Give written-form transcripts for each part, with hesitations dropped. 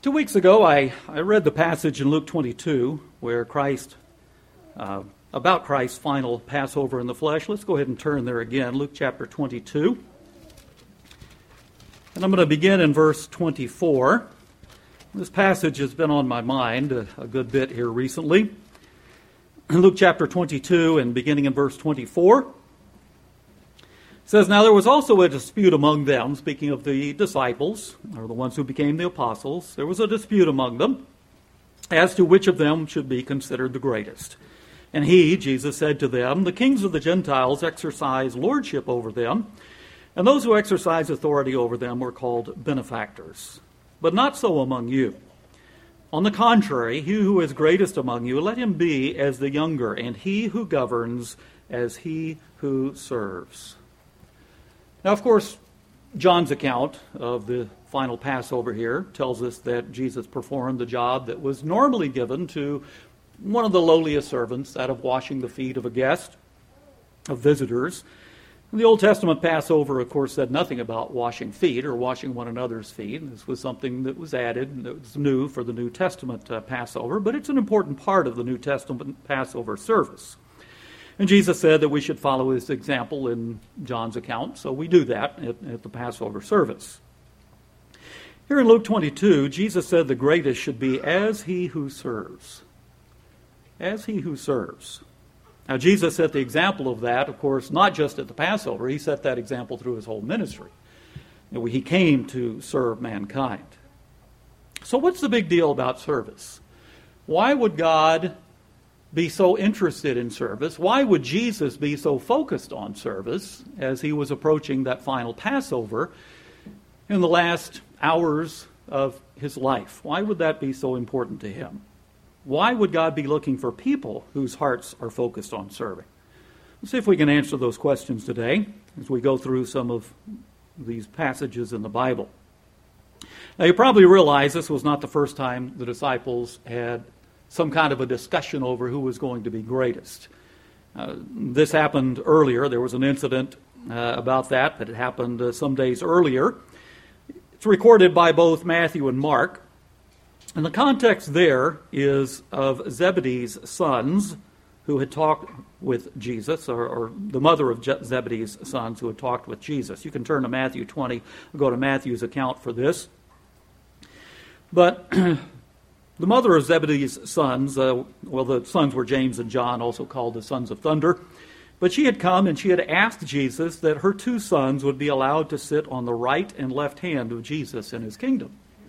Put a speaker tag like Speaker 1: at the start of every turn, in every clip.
Speaker 1: 2 weeks ago, I read the passage in Luke 22 where about Christ's final Passover in the flesh. Let's go ahead and turn there again, Luke chapter 22. And I'm going to begin in verse 24. This passage has been on my mind a good bit here recently. In Luke chapter 22 and beginning in verse 24, it says, "Now there was also a dispute among them," speaking of the disciples, or the ones who became the apostles. There was a dispute among them as to which of them should be considered the greatest. And he, Jesus, said to them, "The kings of the Gentiles exercise lordship over them, and those who exercise authority over them are called benefactors. But not so among you. On the contrary, he who is greatest among you, let him be as the younger, and he who governs as he who serves." Now, of course, John's account of the final Passover here tells us that Jesus performed the job that was normally given to one of the lowliest servants, that of washing the feet of a guest, of visitors. The Old Testament Passover, of course, said nothing about washing feet or washing one another's feet. This was something that was added and that was new for the New Testament Passover, but it's an important part of the New Testament Passover service. And Jesus said that we should follow his example in John's account, so we do that at the Passover service. Here in Luke 22, Jesus said the greatest should be as he who serves. As he who serves. Now, Jesus set the example of that, of course, not just at the Passover. He set that example through his whole ministry. He came to serve mankind. So what's the big deal about service? Why would God be so interested in service? Why would Jesus be so focused on service as he was approaching that final Passover in the last hours of his life? Why would that be so important to him? Why would God be looking for people whose hearts are focused on serving? Let's see if we can answer those questions today as we go through some of these passages in the Bible. Now, you probably realize this was not the first time the disciples had some kind of a discussion over who was going to be greatest. This happened earlier. There was an incident about that it happened some days earlier. It's recorded by both Matthew and Mark. And the context there is of Zebedee's sons who had talked with Jesus, or the mother of Zebedee's sons who had talked with Jesus. You can turn to Matthew 20, go to Matthew's account for this. But the mother of Zebedee's sons, the sons were James and John, also called the sons of thunder. But she had come and she had asked Jesus that her two sons would be allowed to sit on the right and left hand of Jesus in his kingdom.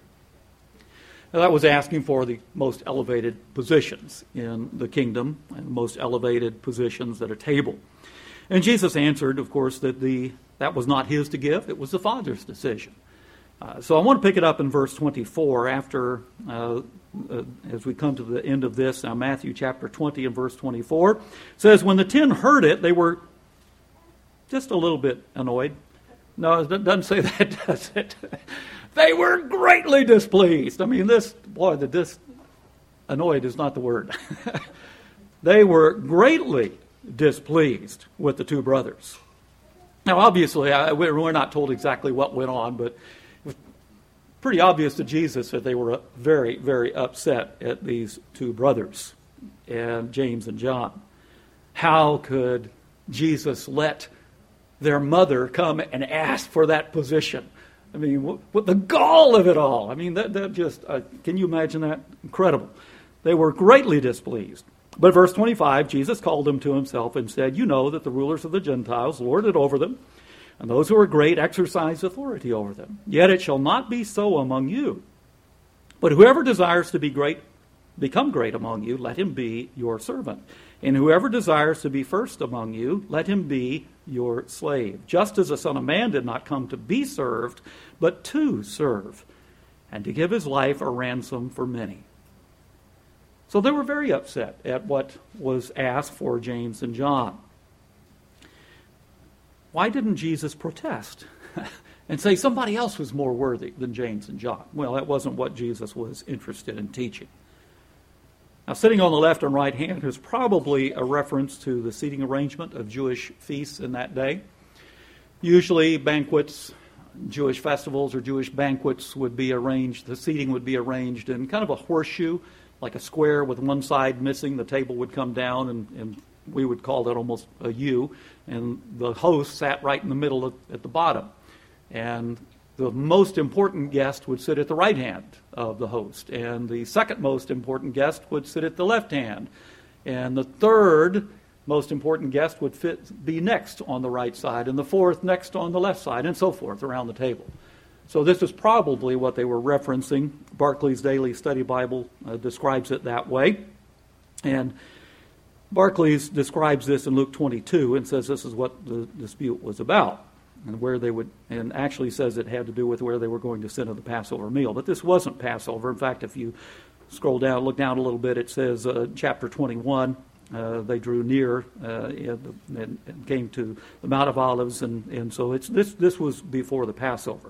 Speaker 1: Now, that was asking for the most elevated positions in the kingdom, and the most elevated positions at a table. And Jesus answered, of course, that that was not his to give, it was the Father's decision. So I want to pick it up in verse 24 after, as we come to the end of this, now Matthew chapter 20 and verse 24. It says, "When the 10 heard it, they were just a little bit annoyed." No, it doesn't say that, does it? They were greatly displeased. I mean, annoyed is not the word. They were greatly displeased with the two brothers. Now, obviously, we're not told exactly what went on, but pretty obvious to Jesus that they were very, very upset at these two brothers, and James and John. How could Jesus let their mother come and ask for that position? I mean, what the gall of it all. I mean, that just, can you imagine that? Incredible. They were greatly displeased. But verse 25, Jesus called them to himself and said, "You know that the rulers of the Gentiles lord it over them, and those who are great exercise authority over them. Yet it shall not be so among you. But whoever desires to become great among you, let him be your servant. And whoever desires to be first among you, let him be your slave. Just as the Son of Man did not come to be served, but to serve, and to give his life a ransom for many." So they were very upset at what was asked for James and John. Why didn't Jesus protest and say somebody else was more worthy than James and John? Well, that wasn't what Jesus was interested in teaching. Now, sitting on the left and right hand is probably a reference to the seating arrangement of Jewish feasts in that day. Usually banquets Jewish festivals or Jewish banquets would be arranged, the seating would be arranged in kind of a horseshoe, like a square with one side missing. The table would come down, and we would call that almost a U, and the host sat right in the middle at the bottom. And the most important guest would sit at the right hand of the host, and the second most important guest would sit at the left hand, and the third most important guest would be next on the right side, and the fourth next on the left side, and so forth around the table. So this is probably what they were referencing. Barclay's Daily Study Bible describes it that way. And Barclays describes this in Luke 22 and says this is what the dispute was about, and where they would, and actually says it had to do with where they were going to sit at the Passover meal. But this wasn't Passover. In fact, if you scroll down, look down a little bit, it says chapter 21, they drew near and came to the Mount of Olives, and so this was before the Passover.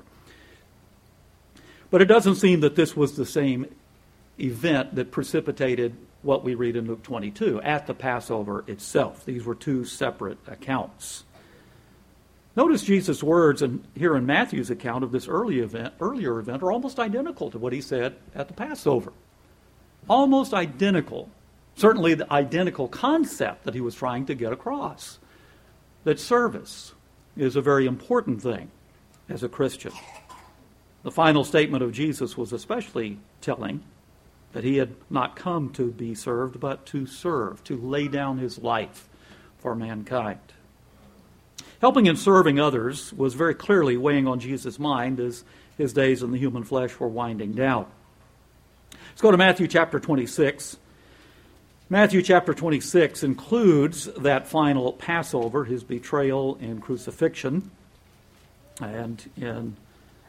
Speaker 1: But it doesn't seem that this was the same event that precipitated what we read in Luke 22 at the Passover itself. These were two separate accounts. Notice Jesus' words here in Matthew's account of this earlier event are almost identical to what he said at the Passover. Almost identical. Certainly the identical concept that he was trying to get across. That service is a very important thing as a Christian. The final statement of Jesus was especially telling, that he had not come to be served, but to serve, to lay down his life for mankind. Helping and serving others was very clearly weighing on Jesus' mind as his days in the human flesh were winding down. Let's go to Matthew chapter 26. Matthew chapter 26 includes that final Passover, his betrayal and crucifixion. And in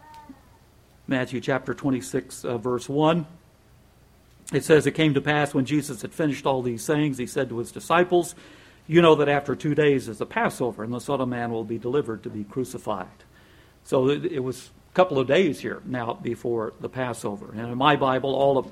Speaker 1: Matthew chapter 26, verse 1, it says, "It came to pass when Jesus had finished all these sayings, he said to his disciples, 'You know that after 2 days is the Passover, and the Son of Man will be delivered to be crucified.'" So it was a couple of days here now before the Passover. And in my Bible,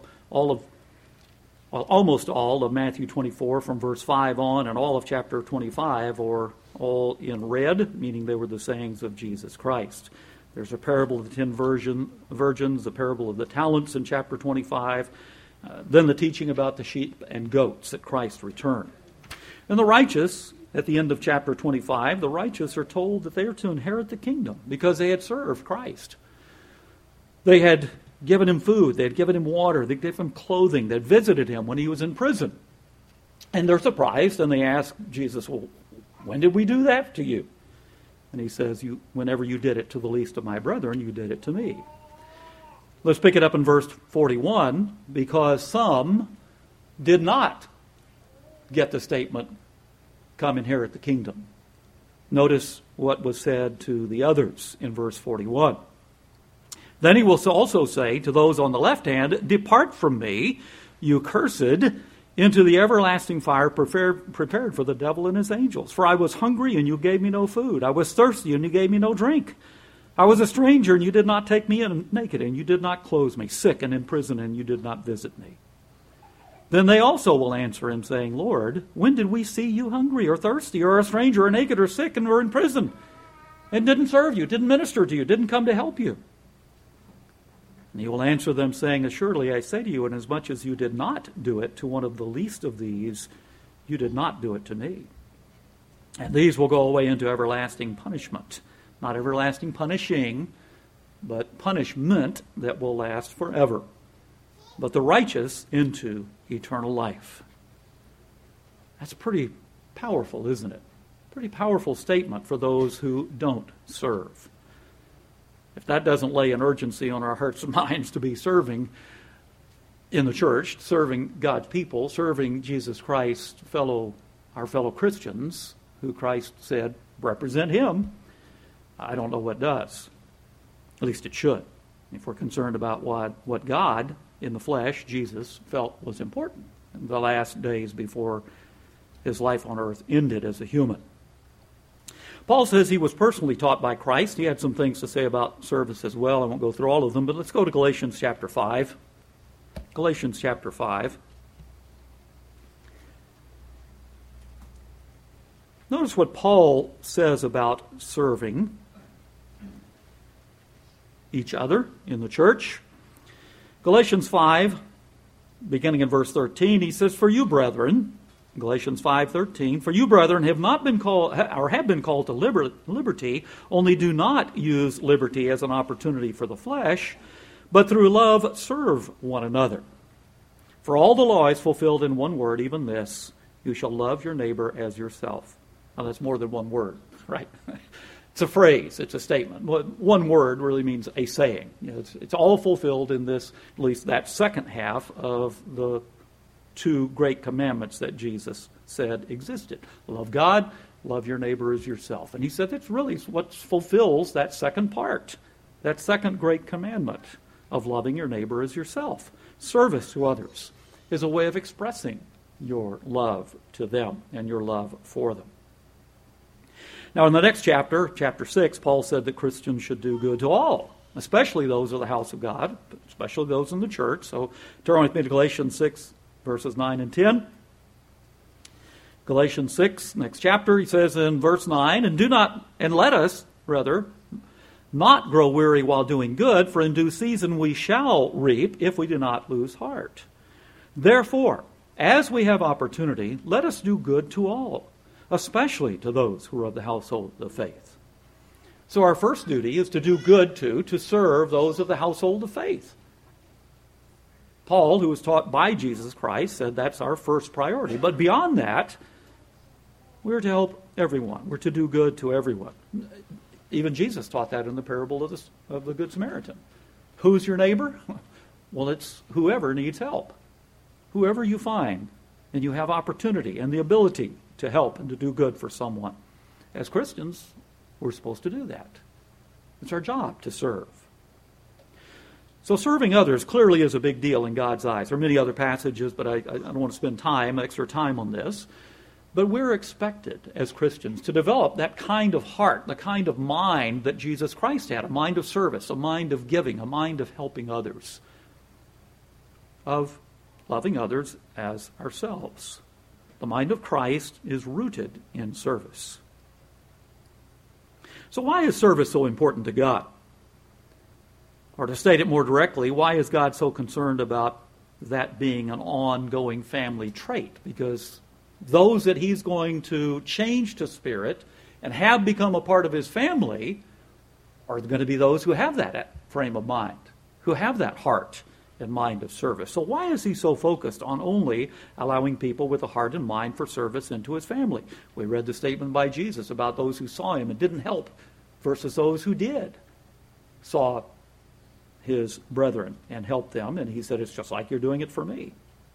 Speaker 1: almost all of Matthew 24 from verse 5 on, and all of chapter 25 are all in red, meaning they were the sayings of Jesus Christ. There's a parable of the 10 virgins, the parable of the talents in chapter 25, then the teaching about the sheep and goats at Christ's return. And the righteous, at the end of chapter 25, the righteous are told that they are to inherit the kingdom because they had served Christ. They had given him food, they had given him water, they gave him clothing, they had visited him when he was in prison. And they're surprised and they ask Jesus, "Well, when did we do that to you?" And he says, "Whenever you did it to the least of my brethren, you did it to me." Let's pick it up in verse 41, because some did not get the statement, "Come inherit the kingdom." Notice what was said to the others in verse 41. "Then he will also say to those on the left hand, 'Depart from me, you cursed, into the everlasting fire prepared for the devil and his angels. For I was hungry, and you gave me no food. I was thirsty, and you gave me no drink. I was a stranger, and you did not take me in, naked, and you did not clothe me, sick and in prison, and you did not visit me.' Then they also will answer him, saying, 'Lord, when did we see you hungry or thirsty or a stranger or naked or sick and were in prison and didn't serve you, didn't minister to you, didn't come to help you?' And he will answer them, saying, 'Assuredly I say to you, inasmuch as you did not do it to one of the least of these, you did not do it to me.' And these will go away into everlasting punishment." Not everlasting punishing, but punishment that will last forever. "But the righteous into eternal life." That's pretty powerful, isn't it? Pretty powerful statement for those who don't serve. If that doesn't lay an urgency on our hearts and minds to be serving in the church, serving God's people, serving Jesus Christ, our fellow Christians, who Christ said represent him, I don't know what does. At least it should. If we're concerned about what God in the flesh, Jesus, felt was important in the last days before his life on earth ended as a human. Paul says he was personally taught by Christ. He had some things to say about service as well. I won't go through all of them, but let's go to Galatians chapter 5. Galatians chapter 5. Notice what Paul says about serving. each other in the church. Galatians 5, beginning in verse 13, he says, "For you, brethren," Galatians 5:13, "For you, brethren, have been called to liberty, only do not use liberty as an opportunity for the flesh, but through love serve one another. For all the law is fulfilled in one word, even this, you shall love your neighbor as yourself." Now that's more than one word, right? It's a phrase, it's a statement. One word really means a saying. It's all fulfilled in this, at least that second half of the two great commandments that Jesus said existed. Love God, love your neighbor as yourself. And he said that's really what fulfills that second part, that second great commandment of loving your neighbor as yourself. Service to others is a way of expressing your love to them and your love for them. Now in the next chapter, chapter 6, Paul said that Christians should do good to all, especially those of the house of God, especially those in the church. So turn with me to Galatians 6, verses 9 and 10. Galatians 6, next chapter, he says in verse 9, and let us, rather, not grow weary while doing good, for in due season we shall reap if we do not lose heart. Therefore, as we have opportunity, let us do good to all, especially to those who are of the household of faith. So our first duty is to do good to serve those of the household of faith. Paul, who was taught by Jesus Christ, said that's our first priority. But beyond that, we're to help everyone. We're to do good to everyone. Even Jesus taught that in the parable of the Good Samaritan. Who's your neighbor? Well, it's whoever needs help. Whoever you find, and you have opportunity and the ability to help and to do good for someone. As Christians, we're supposed to do that. It's our job to serve. So serving others clearly is a big deal in God's eyes. There are many other passages, but I don't want to spend extra time on this. But we're expected as Christians to develop that kind of heart, the kind of mind that Jesus Christ had, a mind of service, a mind of giving, a mind of helping others, of loving others as ourselves. The mind of Christ is rooted in service. So why is service so important to God? Or to state it more directly, why is God so concerned about that being an ongoing family trait? Because those that he's going to change to spirit and have become a part of his family are going to be those who have that frame of mind, who have that heart and mind of service. So why is he so focused on only allowing people with a heart and mind for service into his family? We read the statement by Jesus about those who saw him and didn't help versus those who did, saw his brethren and helped them. And he said, it's just like you're doing it for me.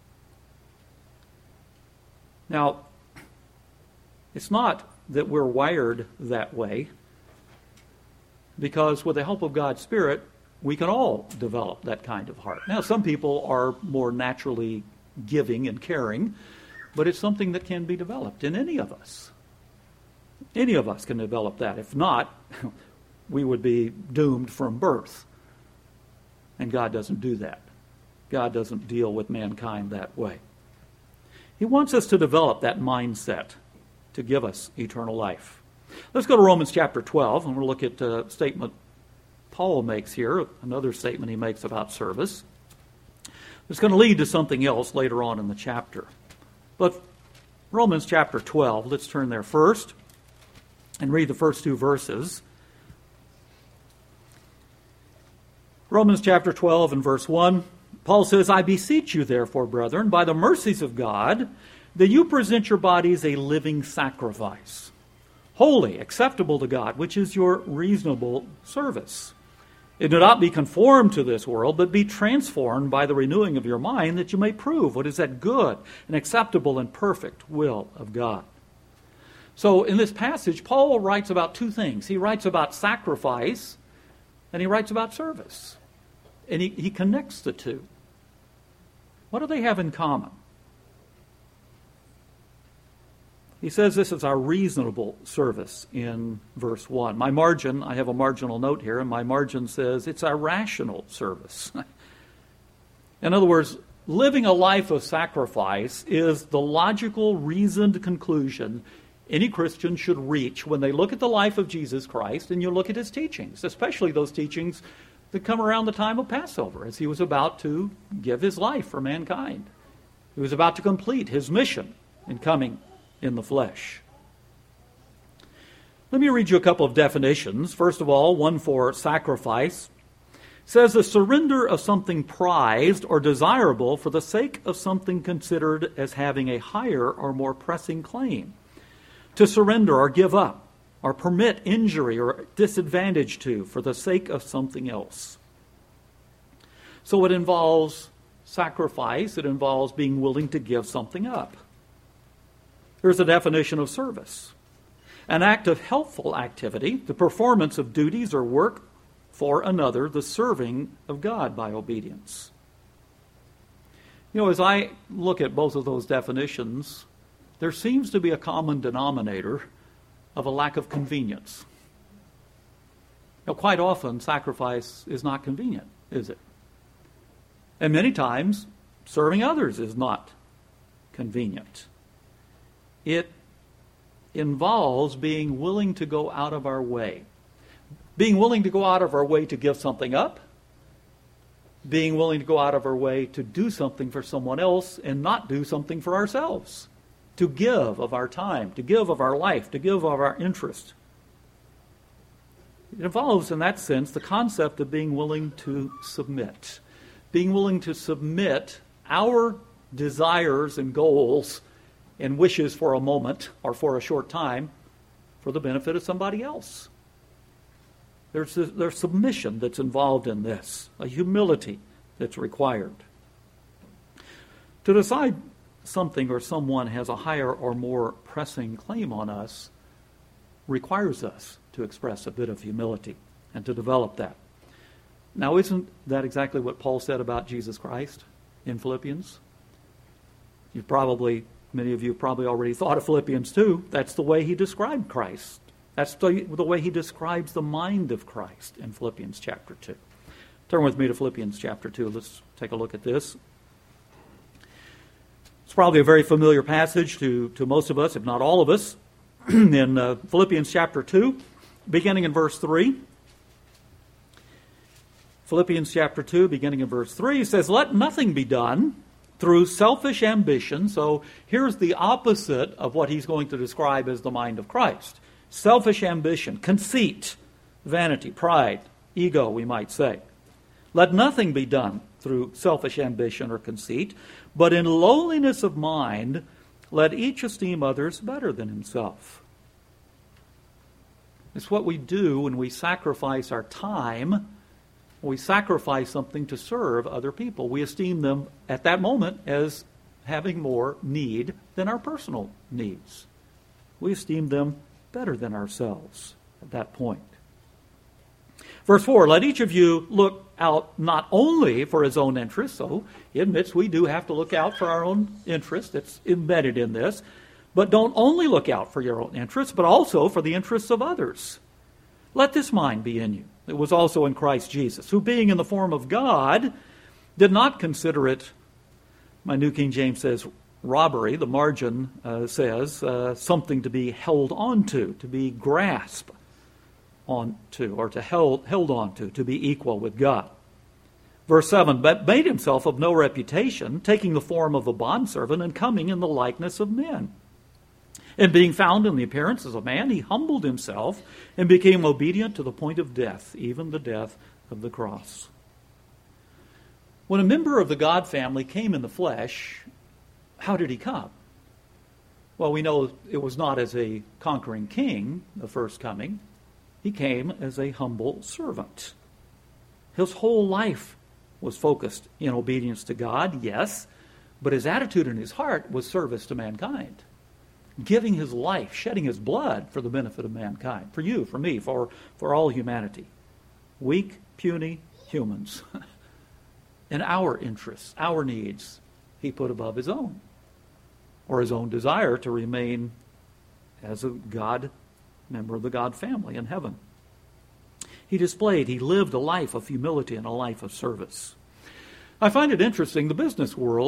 Speaker 1: Now, it's not that we're wired that way, because with the help of God's Spirit, we can all develop that kind of heart. Now, some people are more naturally giving and caring, but it's something that can be developed in any of us. Any of us can develop that. If not, we would be doomed from birth. And God doesn't do that. God doesn't deal with mankind that way. He wants us to develop that mindset to give us eternal life. Let's go to Romans chapter 12, and we'll look at a statement Paul makes here, another statement he makes about service. It's going to lead to something else later on in the chapter. But Romans chapter 12, let's turn there first and read the first two verses. Romans chapter 12 and verse 1, Paul says, I beseech you therefore, brethren, by the mercies of God, that you present your bodies a living sacrifice, holy, acceptable to God, which is your reasonable service. And do not be conformed to this world, but be transformed by the renewing of your mind, that you may prove what is that good and acceptable and perfect will of God. So in this passage, Paul writes about two things. He writes about sacrifice, and he writes about service. And he connects the two. What do they have in common? He says this is our reasonable service in verse 1. I have a marginal note here, and my margin says it's our rational service. In other words, living a life of sacrifice is the logical, reasoned conclusion any Christian should reach when they look at the life of Jesus Christ and you look at his teachings, especially those teachings that come around the time of Passover, as he was about to give his life for mankind. He was about to complete his mission in coming in the flesh. Let me read you a couple of definitions. First of all, one for sacrifice. It says the surrender of something prized or desirable for the sake of something considered as having a higher or more pressing claim. To surrender or give up or permit injury or disadvantage to for the sake of something else. So it involves sacrifice. It involves being willing to give something up. Here's a definition of service. An act of helpful activity, the performance of duties or work for another, the serving of God by obedience. As I look at both of those definitions, there seems to be a common denominator of a lack of convenience. Quite often, sacrifice is not convenient, is it? And many times, serving others is not convenient. It involves being willing to go out of our way. Being willing to go out of our way to give something up. Being willing to go out of our way to do something for someone else and not do something for ourselves. To give of our time, to give of our life, to give of our interest. It involves, in that sense, the concept of being willing to submit. Being willing to submit our desires and goals and wishes for a moment or for a short time for the benefit of somebody else. There's submission that's involved in this, a humility that's required. To decide something or someone has a higher or more pressing claim on us requires us to express a bit of humility and to develop that. Now, isn't that exactly what Paul said about Jesus Christ in Philippians? Many of you probably already thought of Philippians 2. That's the way he described Christ. That's the way he describes the mind of Christ in Philippians chapter 2. Turn with me to Philippians chapter 2. Let's take a look at this. It's probably a very familiar passage to most of us, if not all of us. In Philippians chapter 2, beginning in verse 3. Philippians chapter 2, beginning in verse 3, says, "Let nothing be done through selfish ambition." So here's the opposite of what he's going to describe as the mind of Christ. Selfish ambition, conceit, vanity, pride, ego, we might say. "Let nothing be done through selfish ambition or conceit, but in lowliness of mind, let each esteem others better than himself." It's what we do when we sacrifice our time. We sacrifice something to serve other people. We esteem them at that moment as having more need than our personal needs. We esteem them better than ourselves at that point. Verse 4, "Let each of you look out not only for his own interests," so he admits we do have to look out for our own interests. It's embedded in this. "But don't only look out for your own interests, but also for the interests of others. Let this mind be in you. It was also in Christ Jesus, who being in the form of God, did not consider it," my New King James says, robbery. The margin says something to be held on to be grasped onto, or to held on to be equal with God. Verse 7, "But made himself of no reputation, taking the form of a bondservant and coming in the likeness of men. And being found in the appearance as a man, he humbled himself and became obedient to the point of death, even the death of the cross." When a member of the God family came in the flesh, how did he come? Well, we know it was not as a conquering king, the first coming. He came as a humble servant. His whole life was focused in obedience to God, yes, but his attitude in his heart was service to mankind. Giving his life, shedding his blood for the benefit of mankind, for you, for me, for all humanity. Weak, puny humans. And our interests, our needs, he put above his own. Or his own desire to remain as a member of the God family in heaven. He lived a life of humility and a life of service. I find it interesting, the business world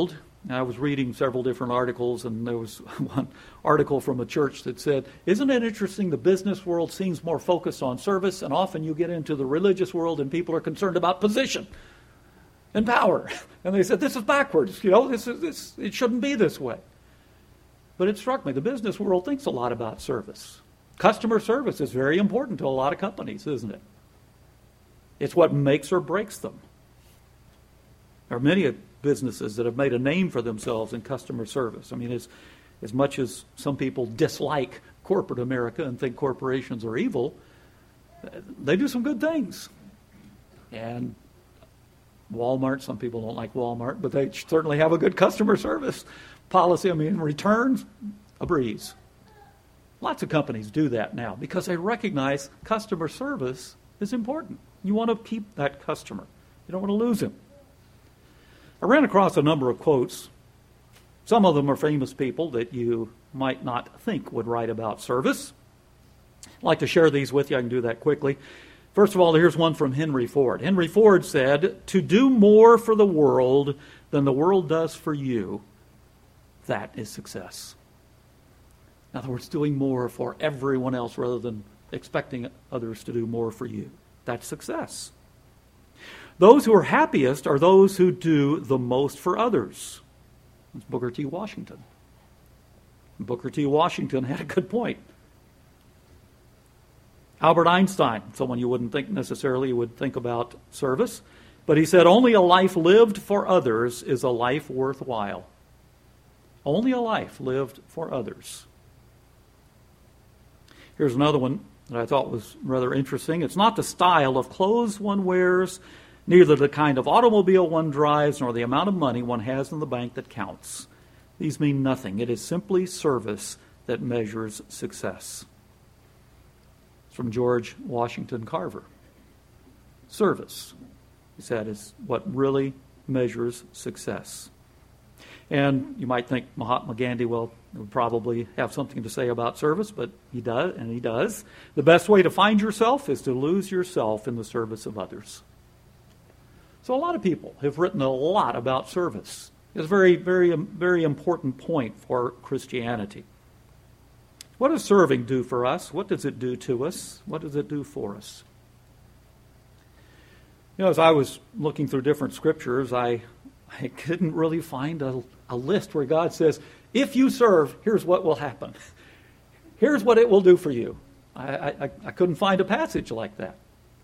Speaker 1: I was reading several different articles, and there was one article from a church that said, isn't it interesting the business world seems more focused on service, and often you get into the religious world and people are concerned about position and power. And they said, this is backwards. It shouldn't be this way. But it struck me, the business world thinks a lot about service. Customer service is very important to a lot of companies, isn't it? It's what makes or breaks them. There are many businesses that have made a name for themselves in customer service. I mean, as much as some people dislike corporate America and think corporations are evil, they do some good things. And Walmart, some people don't like Walmart, but they certainly have a good customer service policy. I mean, returns, a breeze. Lots of companies do that now because they recognize customer service is important. You want to keep that customer. You don't want to lose him. I ran across a number of quotes. Some of them are famous people that you might not think would write about service. I'd like to share these with you. I can do that quickly. First of all, here's one from Henry Ford. Henry Ford said, "To do more for the world than the world does for you, that is success." In other words, doing more for everyone else rather than expecting others to do more for you. That's success. Those who are happiest are those who do the most for others. That's Booker T. Washington. Booker T. Washington had a good point. Albert Einstein, someone you wouldn't think necessarily would think about service, but he said, only a life lived for others is a life worthwhile. Only a life lived for others. Here's another one that I thought was rather interesting. It's not the style of clothes one wears, neither the kind of automobile one drives, nor the amount of money one has in the bank that counts. These mean nothing. It is simply service that measures success. It's from George Washington Carver. Service, he said, is what really measures success. And you might think Mahatma Gandhi, would probably have something to say about service, but he does, and he does. The best way to find yourself is to lose yourself in the service of others. So a lot of people have written a lot about service. It's a very, very, very important point for Christianity. What does serving do for us? What does it do to us? What does it do for us? As I was looking through different scriptures, I couldn't really find a list where God says, if you serve, here's what will happen. Here's what it will do for you. I couldn't find a passage like that.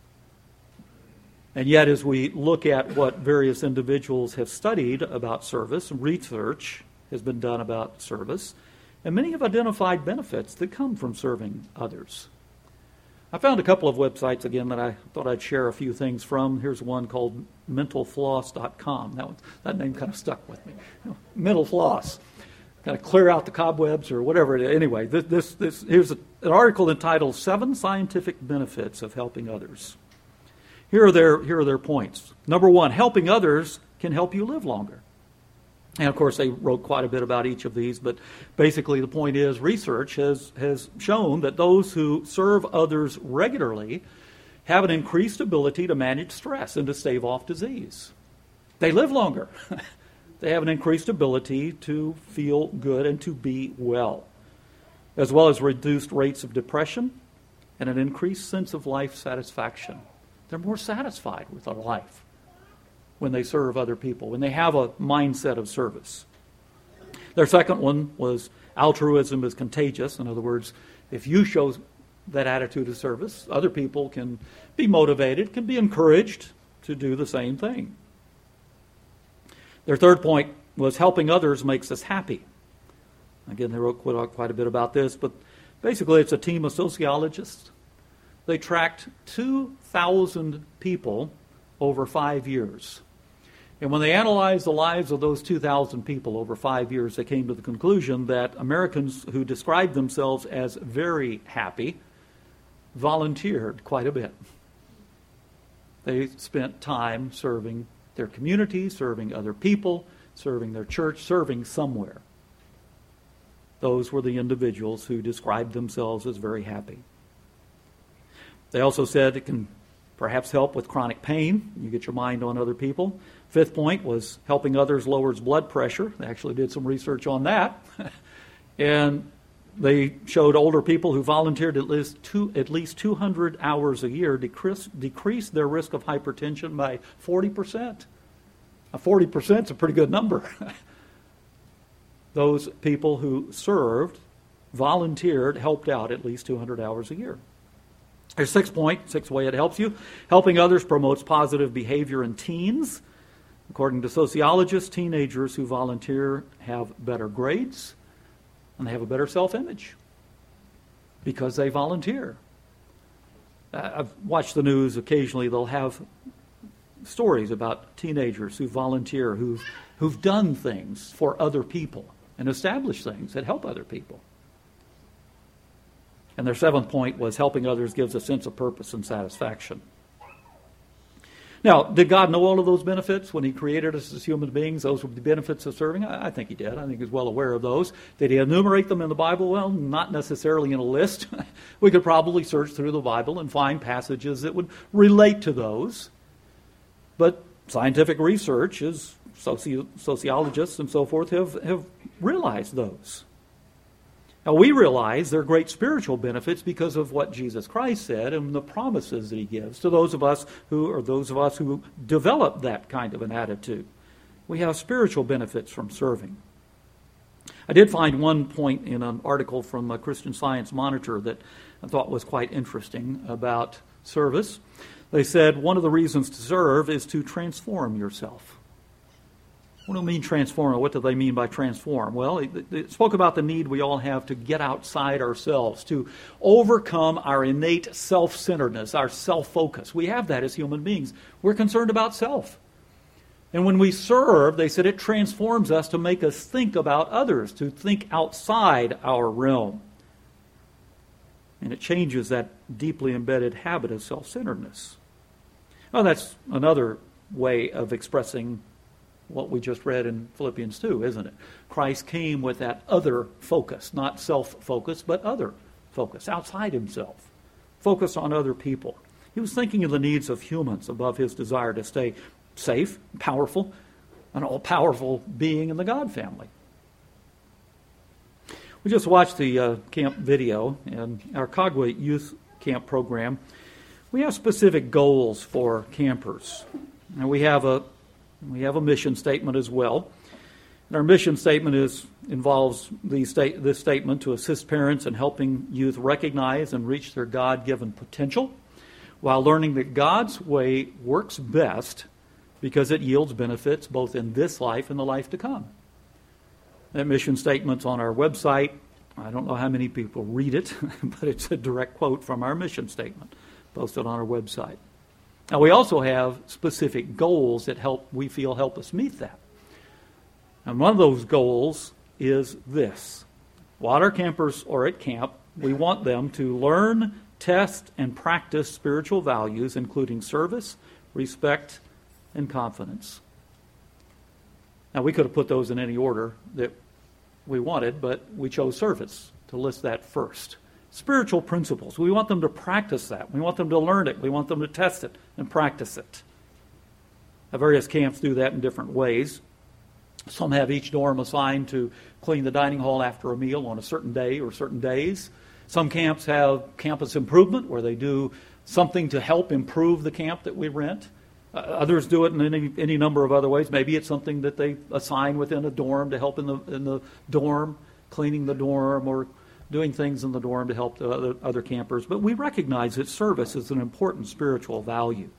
Speaker 1: And yet, as we look at what various individuals have studied about service, research has been done about service, and many have identified benefits that come from serving others. I found a couple of websites, again, that I thought I'd share a few things from. Here's one called mentalfloss.com. That name kind of stuck with me. Mental floss. Kind of clear out the cobwebs or whatever it is. Anyway, here's an article entitled 7 Scientific Benefits of Helping Others. Here are their points. Number 1, helping others can help you live longer. And of course, they wrote quite a bit about each of these, but basically the point is research has shown that those who serve others regularly have an increased ability to manage stress and to stave off disease. They live longer. They have an increased ability to feel good and to be well, as well as reduced rates of depression and an increased sense of life satisfaction. They're more satisfied with their life when they serve other people, when they have a mindset of service. Their second one was altruism is contagious. In other words, if you show that attitude of service, other people can be motivated, can be encouraged to do the same thing. Their third point was helping others makes us happy. Again, they wrote quite a bit about this, but basically it's a team of sociologists. They tracked 2,000 people over 5 years. And when they analyzed the lives of those 2,000 people over 5 years, they came to the conclusion that Americans who described themselves as very happy volunteered quite a bit. They spent time serving their community, serving other people, serving their church, serving somewhere. Those were the individuals who described themselves as very happy. They also said it can perhaps help with chronic pain. You get your mind on other people. Fifth point was helping others lowers blood pressure. They actually did some research on that. And they showed older people who volunteered at least 200 hours a year decreased their risk of hypertension by 40%. 40% is a pretty good number. Those people who served, volunteered, helped out at least 200 hours a year. There's sixth way it helps you. Helping others promotes positive behavior in teens. According to sociologists, teenagers who volunteer have better grades and they have a better self-image because they volunteer. I've watched the news occasionally. They'll have stories about teenagers who volunteer, who've done things for other people and established things that help other people. And their seventh point was helping others gives a sense of purpose and satisfaction. Now, did God know all of those benefits when he created us as human beings? Those were the benefits of serving? I think he did. I think he's well aware of those. Did he enumerate them in the Bible? Well, not necessarily in a list. We could probably search through the Bible and find passages that would relate to those. But scientific research, is sociologists and so forth, have realized those. Now, we realize there are great spiritual benefits because of what Jesus Christ said and the promises that he gives to those of us who develop that kind of an attitude. We have spiritual benefits from serving. I did find one point in an article from a Christian Science Monitor that I thought was quite interesting about service. They said one of the reasons to serve is to transform yourself. What do I mean transform? What do they mean by transform? Well, it spoke about the need we all have to get outside ourselves, to overcome our innate self-centeredness, our self-focus. We have that as human beings. We're concerned about self. And when we serve, they said it transforms us to make us think about others, to think outside our realm. And it changes that deeply embedded habit of self-centeredness. Well, that's another way of expressing what we just read in Philippians 2, isn't it? Christ came with that other focus, not self-focus, but other focus, outside himself. Focus on other people. He was thinking of the needs of humans above his desire to stay safe, powerful, an all-powerful being in the God family. We just watched the camp video in our Kagwa Youth Camp program. We have specific goals for campers. And we have a mission statement as well. And our mission statement involves this statement to assist parents in helping youth recognize and reach their God-given potential while learning that God's way works best because it yields benefits both in this life and the life to come. That mission statement's on our website. I don't know how many people read it, but it's a direct quote from our mission statement posted on our website. Now, we also have specific goals that we feel help us meet that. And one of those goals is this. While our campers are at camp, we want them to learn, test, and practice spiritual values, including service, respect, and confidence. Now, we could have put those in any order that we wanted, but we chose service to list that first. Spiritual principles. We want them to practice that. We want them to learn it. We want them to test it and practice it. Now, various camps do that in different ways. Some have each dorm assigned to clean the dining hall after a meal on a certain day or certain days. Some camps have campus improvement where they do something to help improve the camp that we rent. Others do it in any number of other ways. Maybe it's something that they assign within a dorm to help in the dorm, cleaning the dorm or doing things in the dorm to help the other campers. But we recognize that service is an important spiritual value.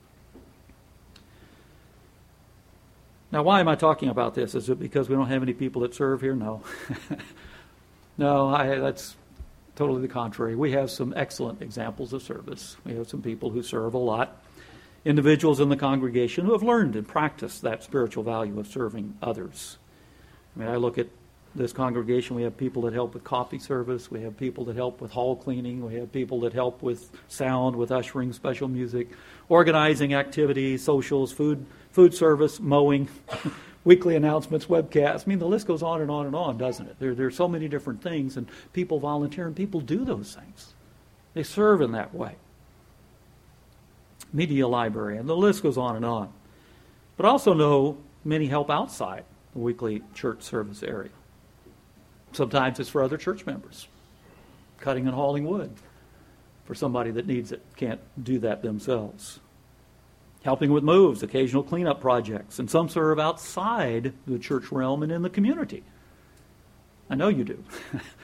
Speaker 1: Now, why am I talking about this? Is it because we don't have any people that serve here? No. No, that's totally the contrary. We have some excellent examples of service. We have some people who serve a lot. Individuals in the congregation who have learned and practiced that spiritual value of serving others. I mean, I look at this congregation, we have people that help with coffee service, we have people that help with hall cleaning, we have people that help with sound, with ushering, special music, organizing activities, socials, food service, mowing, weekly announcements, webcasts. I mean, the list goes on and on and on, doesn't it? There are so many different things, and people volunteer, and people do those things. They serve in that way. media library, and the list goes on and on. But I also know many help outside the weekly church service area. Sometimes it's for other church members, cutting and hauling wood for somebody that needs it, can't do that themselves. Helping with moves, occasional cleanup projects, and some serve outside the church realm and in the community. I know you do.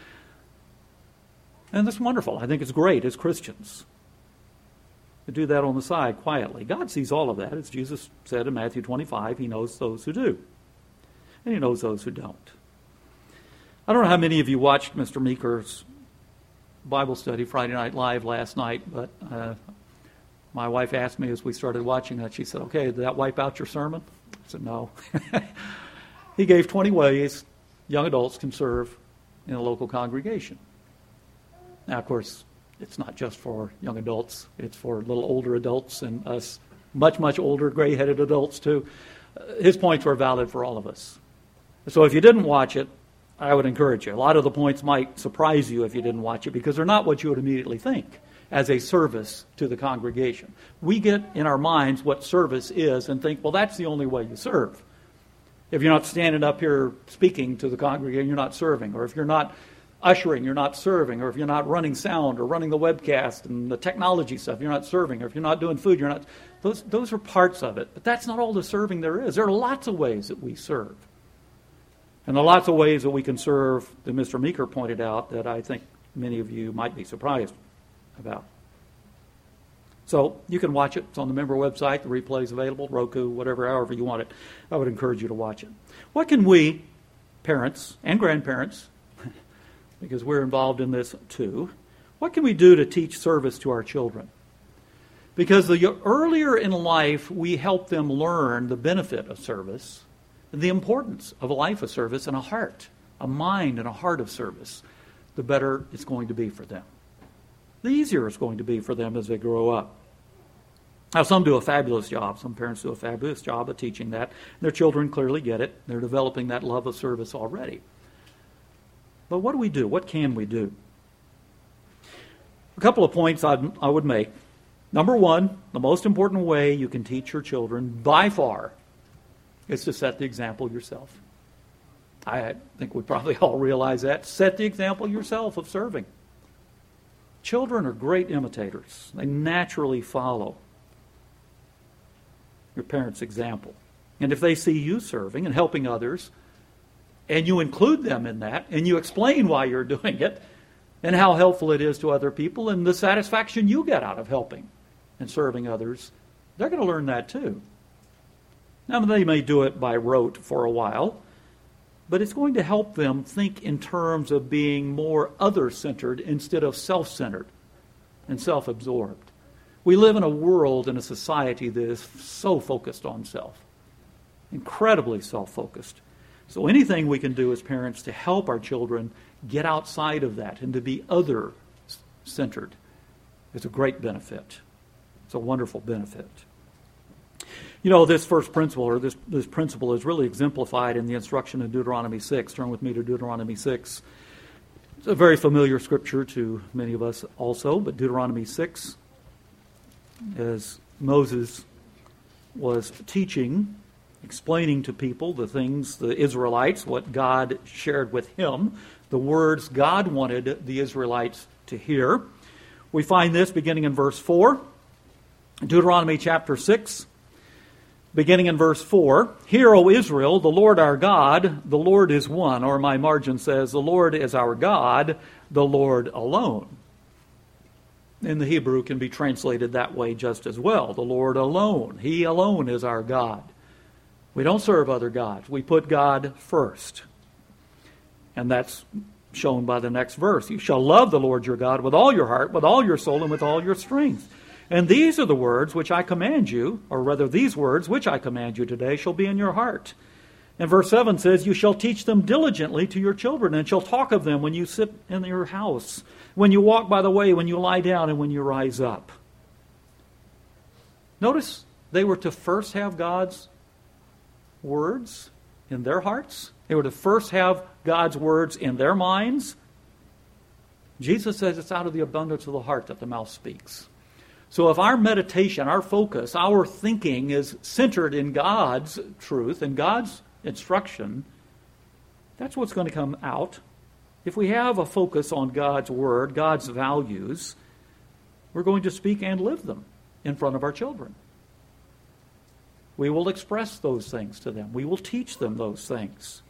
Speaker 1: And that's wonderful. I think it's great as Christians to do that on the side quietly. God sees all of that. As Jesus said in Matthew 25, he knows those who do. And he knows those who don't. I don't know how many of you watched Mr. Meeker's Bible study Friday Night Live last night, but my wife asked me as we started watching that, she said, okay, did that wipe out your sermon? I said, no. He gave 20 ways young adults can serve in a local congregation. Now, of course, it's not just for young adults. It's for little older adults and us much, much older, gray-headed adults, too. His points were valid for all of us. So if you didn't watch it, I would encourage you. A lot of the points might surprise you if you didn't watch it because they're not what you would immediately think as a service to the congregation. We get in our minds what service is and think, well, that's the only way you serve. If you're not standing up here speaking to the congregation, you're not serving. Or if you're not ushering, you're not serving. Or if you're not running sound or running the webcast and the technology stuff, you're not serving. Or if you're not doing food, you're not. Those are parts of it. But that's not all the serving there is. There are lots of ways that we serve. And there are lots of ways that we can serve that Mr. Meeker pointed out that I think many of you might be surprised about. So you can watch it. It's on the member website. The replay is available, Roku, whatever, however you want it. I would encourage you to watch it. What can we, parents and grandparents, because we're involved in this too, what can we do to teach service to our children? Because the earlier in life we help them learn the benefit of service, the importance of a life of service and a heart, a mind and a heart of service, the better it's going to be for them. The easier it's going to be for them as they grow up. Now, some do a fabulous job. Some parents do a fabulous job of teaching that. Their children clearly get it. They're developing that love of service already. But what do we do? What can we do? A couple of points I would make. Number one, the most important way you can teach your children by far is to set the example yourself. I think we probably all realize that. Set the example yourself of serving. Children are great imitators. They naturally follow your parents' example. And if they see you serving and helping others, and you include them in that, and you explain why you're doing it, and how helpful it is to other people, and the satisfaction you get out of helping and serving others, they're going to learn that too. Now, they may do it by rote for a while, but it's going to help them think in terms of being more other-centered instead of self-centered and self-absorbed. We live in a world and a society that is so focused on self, incredibly self-focused. So anything we can do as parents to help our children get outside of that and to be other-centered is a great benefit. It's a wonderful benefit. You know, this first principle, or this principle, is really exemplified in the instruction in Deuteronomy 6. Turn with me to Deuteronomy 6. It's a very familiar scripture to many of us also, but Deuteronomy 6, as Moses was teaching, explaining to people the things, the Israelites, what God shared with him, the words God wanted the Israelites to hear. We find this beginning in verse 4. Deuteronomy chapter 6, beginning in verse 4. Hear, O Israel, the Lord our God, the Lord is one. Or my margin says, the Lord is our God, the Lord alone. In the Hebrew can be translated that way just as well. The Lord alone. He alone is our God. We don't serve other gods. We put God first. And that's shown by the next verse. You shall love the Lord your God with all your heart, with all your soul, and with all your strength. And these are the words which I command you, or rather these words which I command you today shall be in your heart. And verse 7 says, you shall teach them diligently to your children, and shall talk of them when you sit in your house, when you walk by the way, when you lie down, and when you rise up. Notice they were to first have God's words in their hearts. They were to first have God's words in their minds. Jesus says it's out of the abundance of the heart that the mouth speaks. So if our meditation, our focus, our thinking is centered in God's truth and God's instruction, that's what's going to come out. If we have a focus on God's Word, God's values, we're going to speak and live them in front of our children. We will express those things to them. We will teach them those things.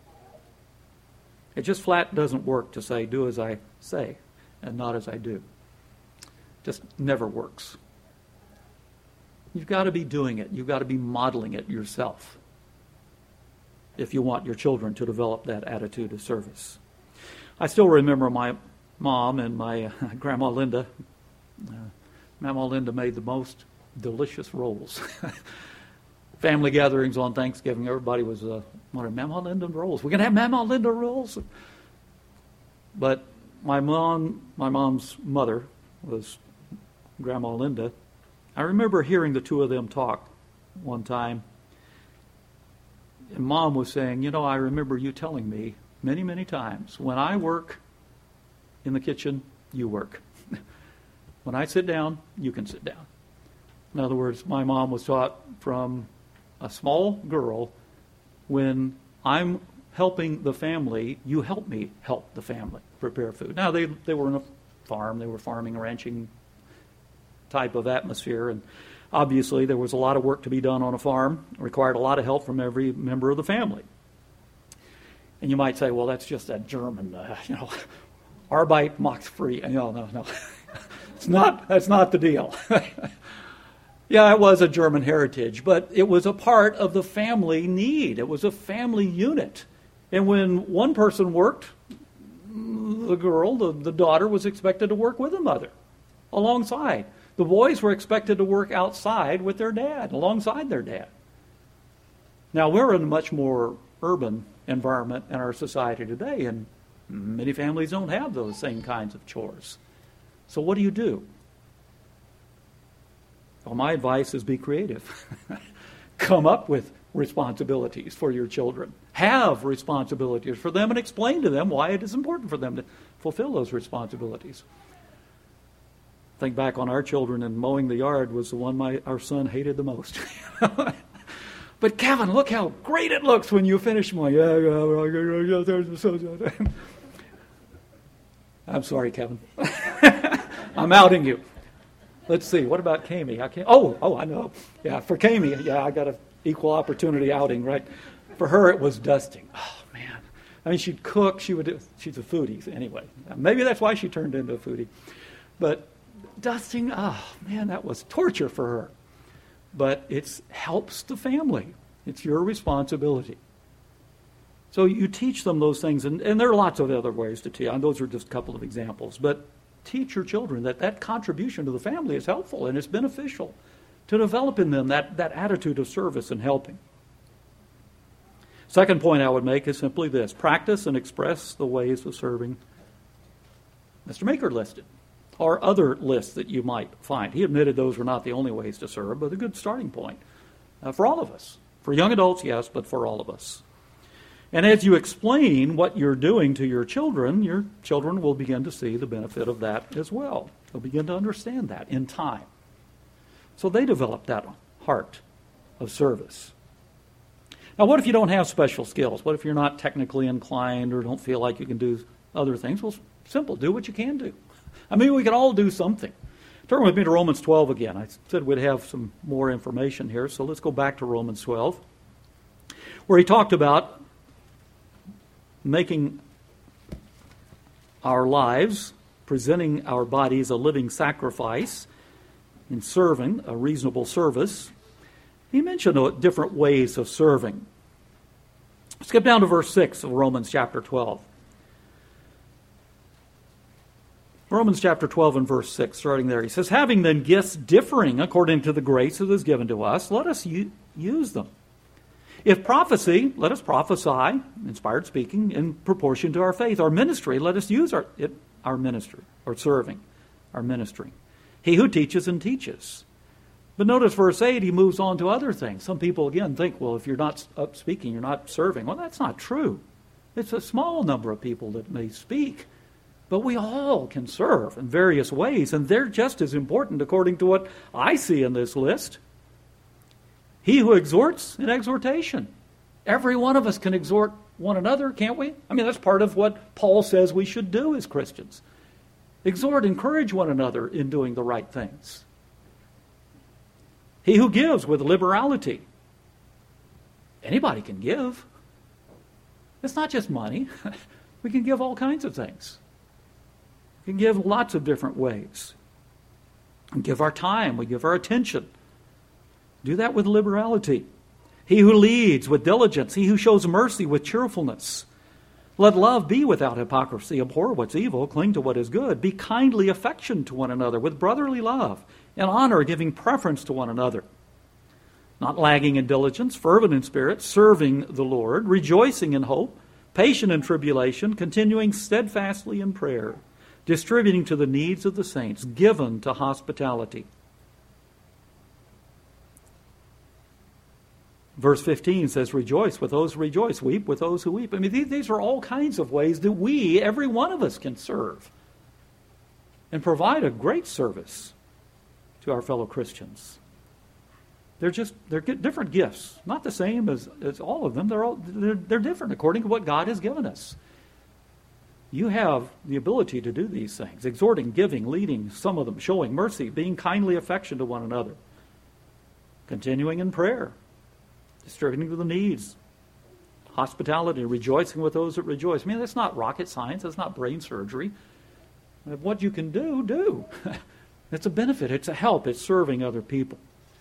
Speaker 1: It just flat doesn't work to say, do as I say and not as I do. Just never works. You've got to be doing it. You've got to be modeling it yourself if you want your children to develop that attitude of service. I still remember my mom and my Grandma Linda. Grandma Linda made the most delicious rolls. Family gatherings on Thanksgiving, everybody was wanted Mama Linda rolls. We're going to have Mama Linda rolls. But my mom's mother was Grandma Linda. I remember hearing the two of them talk one time. And Mom was saying, I remember you telling me many, many times, when I work in the kitchen, you work. When I sit down, you can sit down. In other words, my mom was taught from a small girl, when I'm helping the family, you help me help the family prepare food. Now, they were in a farm. They were farming, ranching type of atmosphere, and obviously there was a lot of work to be done on a farm. It required a lot of help from every member of the family. And you might say, well, that's just that German, Arbeit macht frei. No. That's not the deal. Yeah, it was a German heritage, but it was a part of the family need. It was a family unit. And when one person worked, the girl, the daughter, was expected to work with the mother alongside. The boys were expected to work outside with their dad, alongside their dad. Now, we're in a much more urban environment in our society today, and many families don't have those same kinds of chores. So what do? Well, my advice is be creative. Come up with responsibilities for your children. Have responsibilities for them and explain to them why it is important for them to fulfill those responsibilities. Think back on our children, and mowing the yard was the one our son hated the most. But Kevin, look how great it looks when you finish mowing. I'm sorry, Kevin. I'm outing you. Let's see. What about Kami? Oh, I know. Yeah, for Kami, I got an equal opportunity outing, right? For her, it was dusting. Oh, man. I mean, she'd cook. She's a foodie anyway. Maybe that's why she turned into a foodie. But dusting, oh, man, that was torture for her. But it helps the family. It's your responsibility. So you teach them those things, and there are lots of other ways to teach. Those are just a couple of examples. But teach your children that contribution to the family is helpful and it's beneficial to develop in them that attitude of service and helping. Second point I would make is simply this: practice and express the ways of serving Mr. Maker listed, or other lists that you might find. He admitted those were not the only ways to serve, but a good starting point for all of us. For young adults, yes, but for all of us. And as you explain what you're doing to your children will begin to see the benefit of that as well. They'll begin to understand that in time. So they develop that heart of service. Now, what if you don't have special skills? What if you're not technically inclined or don't feel like you can do other things? Well, simple. Do what you can do. I mean, we can all do something. Turn with me to Romans 12 again. I said we'd have some more information here, so let's go back to Romans 12, where he talked about making our lives, presenting our bodies a living sacrifice, in serving, a reasonable service. He mentioned different ways of serving. Skip down to verse 6 of Romans chapter 12. Romans chapter 12 and verse 6, starting there. He says, having then gifts differing according to the grace that is given to us, let us use them. If prophecy, let us prophesy, inspired speaking, in proportion to our faith. Our ministry, let us use our ministry, or serving, our ministry. He who teaches and teaches. But notice verse 8, he moves on to other things. Some people, again, think, well, if you're not up speaking, you're not serving. Well, that's not true. It's a small number of people that may speak, But we all can serve in various ways, and they're just as important according to what I see in this list. He who exhorts in exhortation. Every one of us can exhort one another, can't we? I mean, that's part of what Paul says we should do as Christians. Exhort, encourage one another in doing the right things. He who gives with liberality. Anybody can give. It's not just money. We can give all kinds of things. We can give lots of different ways. We give our time. We give our attention. Do that with liberality. He who leads with diligence. He who shows mercy with cheerfulness. Let love be without hypocrisy. Abhor what's evil. Cling to what is good. Be kindly affectioned to one another with brotherly love and honor, giving preference to one another. Not lagging in diligence, fervent in spirit, serving the Lord, rejoicing in hope, patient in tribulation, continuing steadfastly in prayer, distributing to the needs of the saints, given to hospitality. Verse 15 says, rejoice with those who rejoice, weep with those who weep. I mean, these are all kinds of ways that we, every one of us, can serve and provide a great service to our fellow Christians. They're different gifts, not the same as all of them. They're different according to what God has given us. You have the ability to do these things: exhorting, giving, leading, some of them showing mercy, being kindly affectioned to one another, continuing in prayer, distributing to the needs, hospitality, rejoicing with those that rejoice. I mean, that's not rocket science. That's not brain surgery. What you can do. It's a benefit. It's a help. It's serving other people.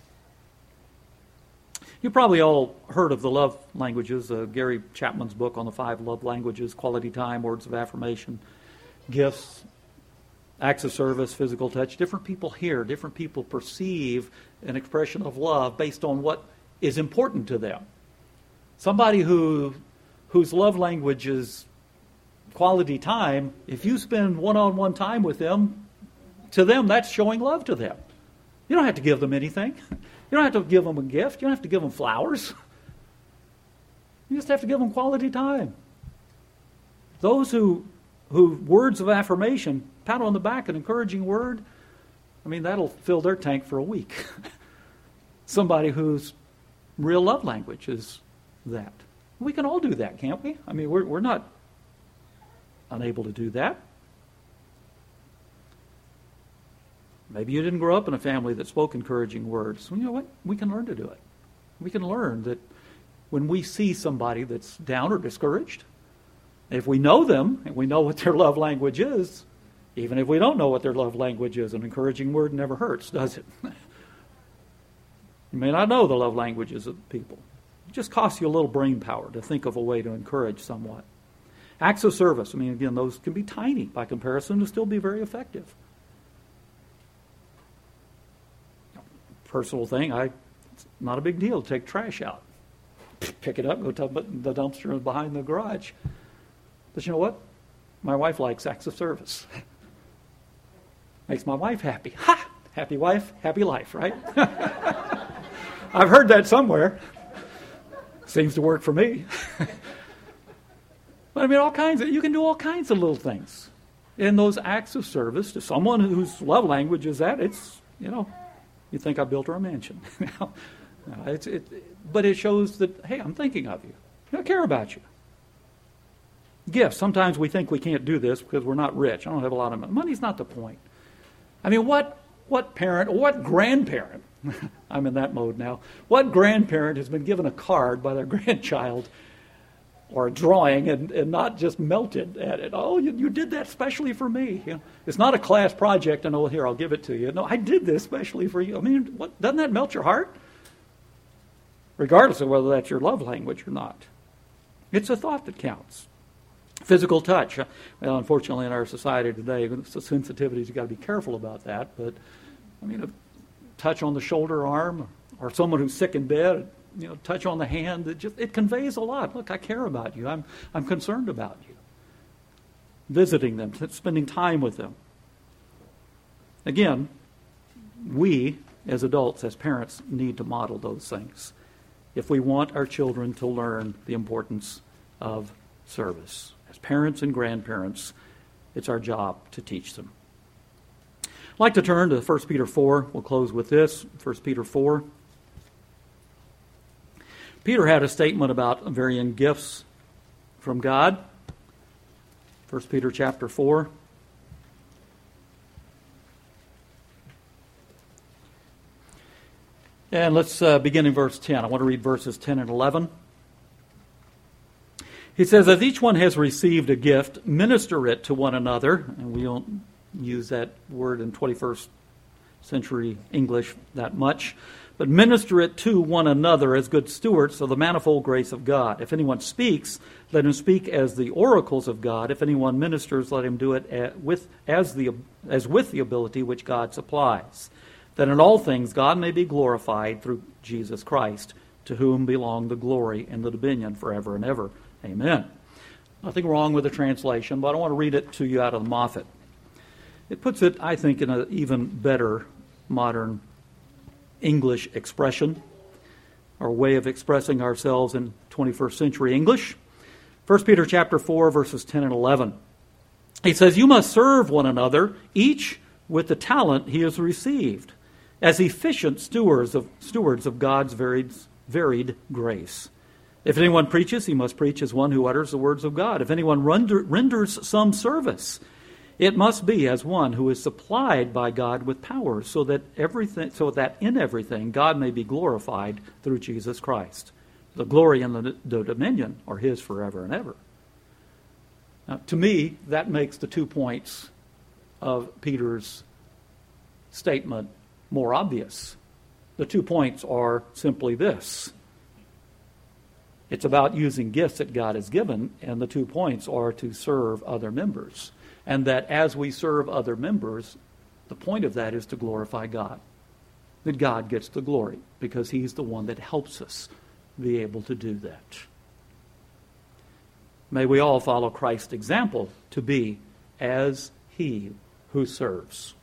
Speaker 1: You probably all heard of the love languages, Gary Chapman's book on the 5 love languages: quality time, words of affirmation, gifts, acts of service, physical touch. Different people hear, different people perceive an expression of love based on what is important to them. Somebody whose love language is quality time, if you spend one-on-one time with them, to them that's showing love to them. You don't have to give them anything. You don't have to give them a gift. You don't have to give them flowers. You just have to give them quality time. Those who words of affirmation, pat on the back, an encouraging word, I mean, that'll fill their tank for a week. Somebody whose real love language is that. We can all do that, can't we? I mean, we're not unable to do that. Maybe you didn't grow up in a family that spoke encouraging words. Well, you know what? We can learn to do it. We can learn that when we see somebody that's down or discouraged, if we know them and we know what their love language is, even if we don't know what their love language is, an encouraging word never hurts, does it? You may not know the love languages of people. It just costs you a little brain power to think of a way to encourage somewhat. Acts of service, I mean, again, those can be tiny by comparison and still be very effective. Personal thing, it's not a big deal to take trash out. Pick it up, go to the dumpster behind the garage. But you know what? My wife likes acts of service. Makes my wife happy. Ha! Happy wife, happy life, right? I've heard that somewhere. Seems to work for me. But I mean, you can do all kinds of little things in those acts of service to someone whose love language is that. It's, you think I built her a mansion. But it shows that, hey, I'm thinking of you. I care about you. Gifts. Sometimes we think we can't do this because we're not rich. I don't have a lot of money. Money's not the point. I mean, what parent or what grandparent, I'm in that mode now, what grandparent has been given a card by their grandchild or a drawing and not just melted at it? Oh, you did that specially for me. It's not a class project and, here, I'll give it to you. No, I did this specially for you. I mean, doesn't that melt your heart? Regardless of whether that's your love language or not. It's a thought that counts. Physical touch. Well, unfortunately, in our society today, the sensitivities, you've got to be careful about that. But, I mean, a touch on the shoulder, arm, or someone who's sick in bed, touch on the hand, it conveys a lot. Look, I care about you. I'm concerned about you. Visiting them, spending time with them. Again, we, as adults, as parents, need to model those things if we want our children to learn the importance of service. As parents and grandparents, It's our job to teach them. I'd like to turn to 1 Peter 4. We'll close with this, 1 Peter 4. Peter had a statement about varying gifts from God. 1 Peter chapter 4. And let's begin in verse 10. I want to read verses 10 and 11. He says, as each one has received a gift, minister it to one another. And we don't use that word in 21st century English that much. But minister it to one another as good stewards of the manifold grace of God. If anyone speaks, let him speak as the oracles of God. If anyone ministers, let him do it as with the ability which God supplies, that in all things God may be glorified through Jesus Christ, to whom belong the glory and the dominion forever and ever. Amen. Nothing wrong with the translation, but I want to read it to you out of the Moffat. It puts it, I think, in an even better modern English expression, or way of expressing ourselves in 21st century English. 1 Peter chapter 4, verses 10 and 11. He says, you must serve one another, each with the talent he has received, as efficient stewards of God's varied grace. If anyone preaches, he must preach as one who utters the words of God. If anyone renders some service, it must be as one who is supplied by God with power, so that in everything God may be glorified through Jesus Christ. The glory and the dominion are his forever and ever. Now, to me, that makes the 2 points of Peter's statement more obvious. The 2 points are simply this. It's about using gifts that God has given, and the 2 points are to serve other members. And that as we serve other members, the point of that is to glorify God. That God gets the glory, because he's the one that helps us be able to do that. May we all follow Christ's example to be as he who serves.